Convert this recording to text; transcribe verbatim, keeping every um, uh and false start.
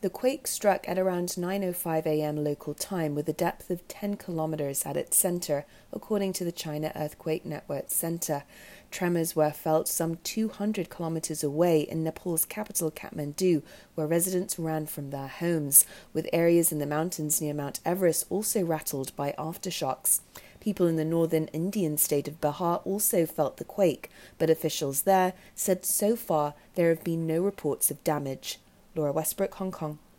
The quake struck at around nine oh five a.m. local time with a depth of ten kilometers at its center, according to the China Earthquake Network Center. Tremors were felt some two hundred kilometers away in Nepal's capital Kathmandu, where residents ran from their homes, with areas in the mountains near Mount Everest also rattled by aftershocks. People in the northern Indian state of Bihar also felt the quake, but officials there said so far there have been no reports of damage. Laura Westbrook, Hong Kong.